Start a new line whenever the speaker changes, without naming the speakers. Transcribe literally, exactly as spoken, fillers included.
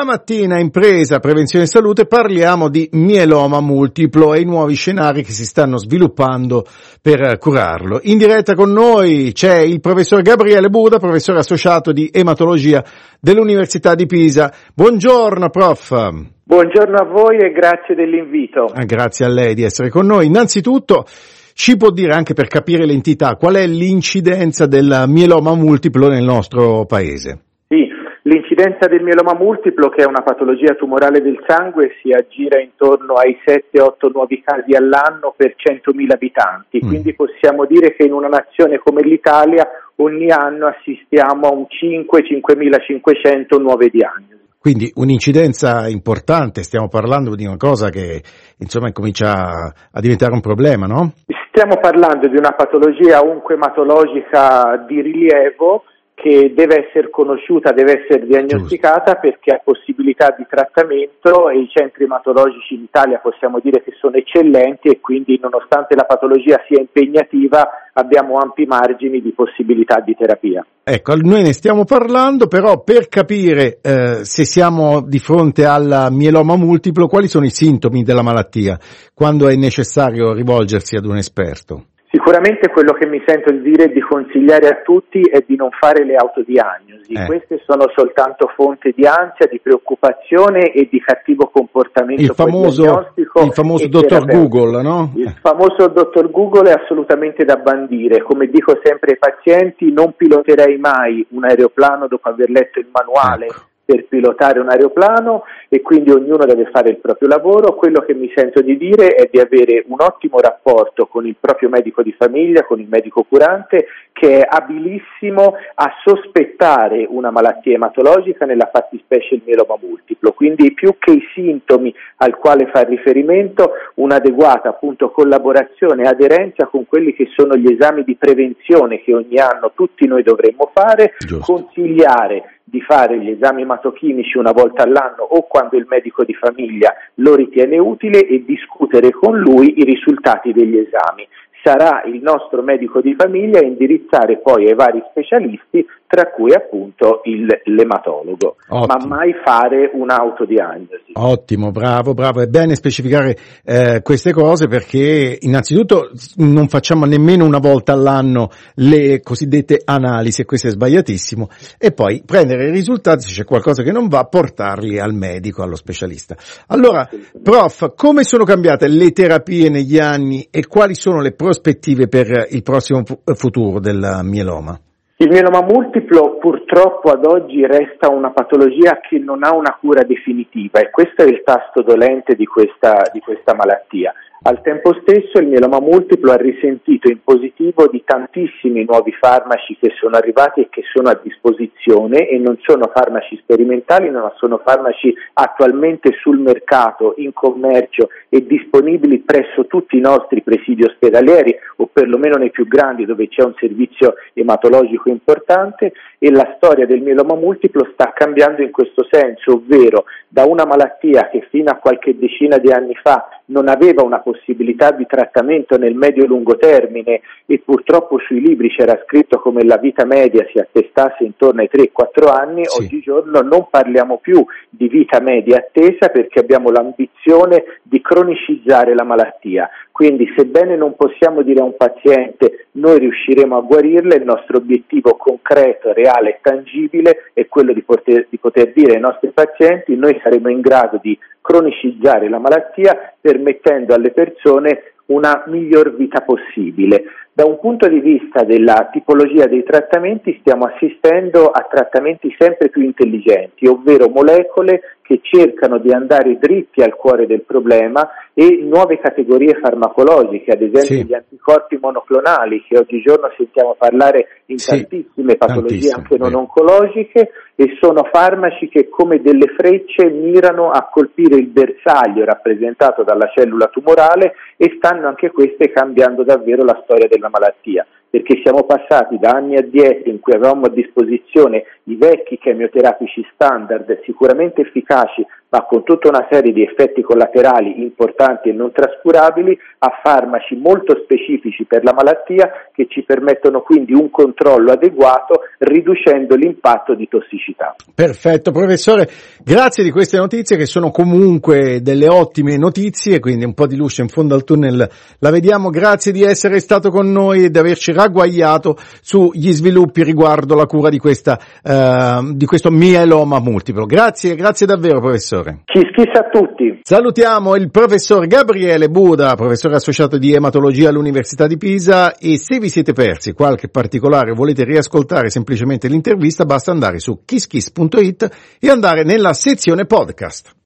Stamattina in Presa Prevenzione e Salute parliamo di mieloma multiplo e i nuovi scenari che si stanno sviluppando per curarlo. In diretta con noi c'è il professor Gabriele Buda, professore associato di ematologia dell'Università di Pisa. Buongiorno prof.
Buongiorno a voi e grazie dell'invito.
Ah, grazie a lei di essere con noi. Innanzitutto ci può dire, anche per capire l'entità, qual è l'incidenza del mieloma multiplo nel nostro paese?
Sì, l'incidenza del mieloma multiplo, che è una patologia tumorale del sangue, si aggira intorno ai sette otto nuovi casi all'anno per centomila abitanti, mm. quindi possiamo dire che in una nazione come l'Italia ogni anno assistiamo a un cinque cinquemilacinquecento nuove diagnosi.
Quindi un'incidenza importante, stiamo parlando di una cosa che insomma comincia a diventare un problema, no?
Stiamo parlando di una patologia oncoematologica di rilievo che deve essere conosciuta, deve essere diagnosticata, giusto, perché ha possibilità di trattamento e i centri ematologici in Italia possiamo dire che sono eccellenti e quindi nonostante la patologia sia impegnativa abbiamo ampi margini di possibilità di terapia.
Ecco, noi ne stiamo parlando, però per capire eh, se siamo di fronte al mieloma multiplo, quali sono i sintomi della malattia, quando è necessario rivolgersi ad un esperto?
Sicuramente quello che mi sento di dire e di consigliare a tutti è di non fare le autodiagnosi. Eh. Queste sono soltanto fonte di ansia, di preoccupazione e di cattivo comportamento.
Il famoso, il famoso dottor Google, no?
Il famoso dottor Google è assolutamente da bandire. Come dico sempre ai pazienti, non piloterei mai un aeroplano dopo aver letto il manuale. Ecco. Per pilotare un aeroplano, e quindi ognuno deve fare il proprio lavoro. Quello che mi sento di dire è di avere un ottimo rapporto con il proprio medico di famiglia, con il medico curante, che è abilissimo a sospettare una malattia ematologica, nella fattispecie il mieloma multiplo. Quindi più che i sintomi al quale fa riferimento, un'adeguata appunto collaborazione e aderenza con quelli che sono gli esami di prevenzione che ogni anno tutti noi dovremmo fare, giusto, consigliare di fare gli esami ematochimici una volta all'anno o quando il medico di famiglia lo ritiene utile e discutere con lui i risultati degli esami. Sarà il nostro medico di famiglia a indirizzare poi ai vari specialisti, tra cui appunto il, l'ematologo. Ottimo. Ma mai fare un'autodiagnosi.
Ottimo, bravo, bravo. È bene specificare eh, queste cose, perché innanzitutto non facciamo nemmeno una volta all'anno le cosiddette analisi, e questo è sbagliatissimo, e poi prendere i risultati, se c'è qualcosa che non va, portarli al medico, allo specialista. Allora, prof, come sono cambiate le terapie negli anni e quali sono le prospettive per il prossimo futuro del mieloma?
Il mieloma multiplo purtroppo ad oggi resta una patologia che non ha una cura definitiva, e questo è il tasto dolente di questa, di questa malattia. Al tempo stesso il mieloma multiplo ha risentito in positivo di tantissimi nuovi farmaci che sono arrivati e che sono a disposizione, e non sono farmaci sperimentali, ma sono farmaci attualmente sul mercato, in commercio e disponibili presso tutti i nostri presidi ospedalieri, o perlomeno nei più grandi dove c'è un servizio ematologico importante. E la storia del mieloma multiplo sta cambiando in questo senso, ovvero da una malattia che fino a qualche decina di anni fa non aveva una possibilità di trattamento nel medio-lungo termine, e purtroppo sui libri c'era scritto come la vita media si attestasse intorno ai tre quattro anni, sì. Oggigiorno non parliamo più di vita media attesa, perché abbiamo l'ambizione di cronicizzare la malattia. Quindi, sebbene non possiamo dire a un paziente noi riusciremo a guarirle, il nostro obiettivo concreto, reale e tangibile è quello di poter, di poter dire ai nostri pazienti noi saremo in grado di cronicizzare la malattia, permettendo alle persone una miglior vita possibile. Da un punto di vista della tipologia dei trattamenti, stiamo assistendo a trattamenti sempre più intelligenti, ovvero molecole che cercano di andare dritti al cuore del problema, e nuove categorie farmacologiche, ad esempio sì. gli anticorpi monoclonali, che oggigiorno sentiamo parlare in sì, tantissime patologie anche non oncologiche, e sono farmaci che come delle frecce mirano a colpire il bersaglio rappresentato dalla cellula tumorale, e stanno anche queste cambiando davvero la storia della malattia, perché siamo passati da anni addietro in cui avevamo a disposizione i vecchi chemioterapici standard, sicuramente efficaci ma con tutta una serie di effetti collaterali importanti e non trascurabili, a farmaci molto specifici per la malattia che ci permettono quindi un controllo adeguato riducendo l'impatto di tossicità.
Perfetto, professore, grazie di queste notizie che sono comunque delle ottime notizie, quindi un po' di luce in fondo al tunnel la vediamo. Grazie di essere stato con noi e di averci ragguagliato sugli sviluppi riguardo la cura di questa uh, di questo mieloma multiplo. Grazie, grazie davvero professore.
Kiss kiss a tutti.
Salutiamo il professor Gabriele Buda, professore associato di ematologia all'Università di Pisa, e se vi siete persi qualche particolare o volete riascoltare semplicemente l'intervista, basta andare su kiss kiss punto it e andare nella sezione podcast.